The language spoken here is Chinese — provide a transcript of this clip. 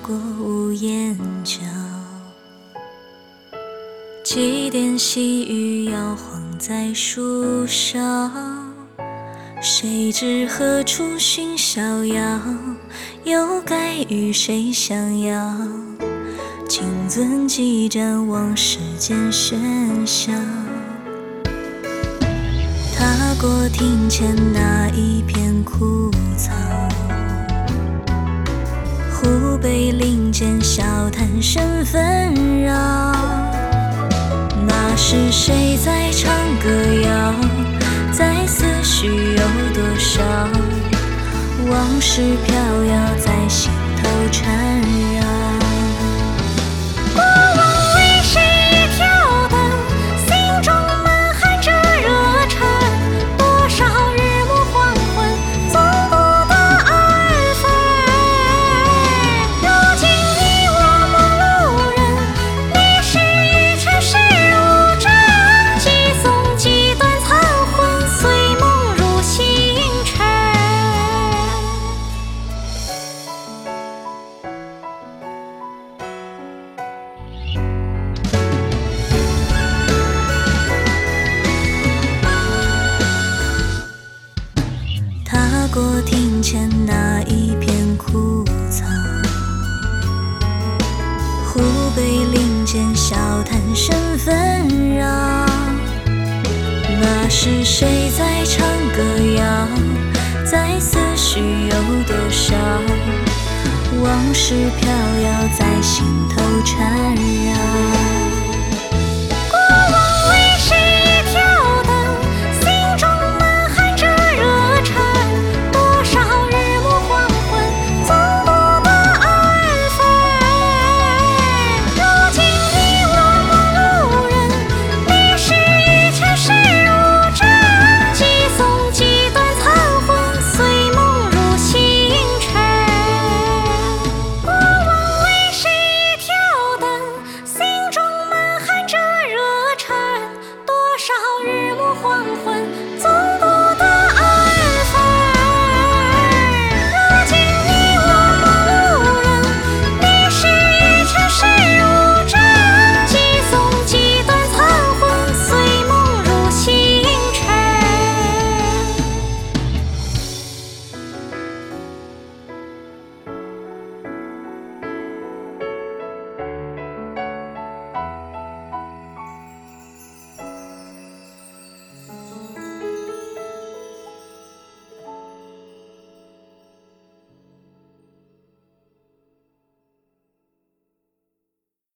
过屋檐角，几点细雨摇晃在树梢，谁知何处寻逍遥，又该与谁相邀？金樽几盏往事间喧嚣，踏过庭前那一片枯草，湖北林间笑谈声纷扰。那是谁在唱歌谣？在思绪有多少？往事飘摇在心头缠绕。过往为谁跳动，心中满含着热忱。多少日暮黄昏，总不得安分。如今你我陌路人，历史与尘世无争。几诵几段残魂，随梦入星辰。踏过庭前那一片枯草，湖北林间笑谈声纷扰。那是谁在唱歌谣？在思绪有多少？往事飘摇在心头缠绕。